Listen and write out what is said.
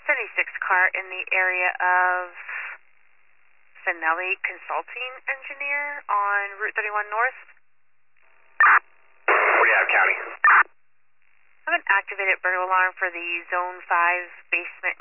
76 car in the area of Finelli Consulting Engineer on Route 31 North. What do you have, County? I have an activated burglar alarm for the Zone 5 basement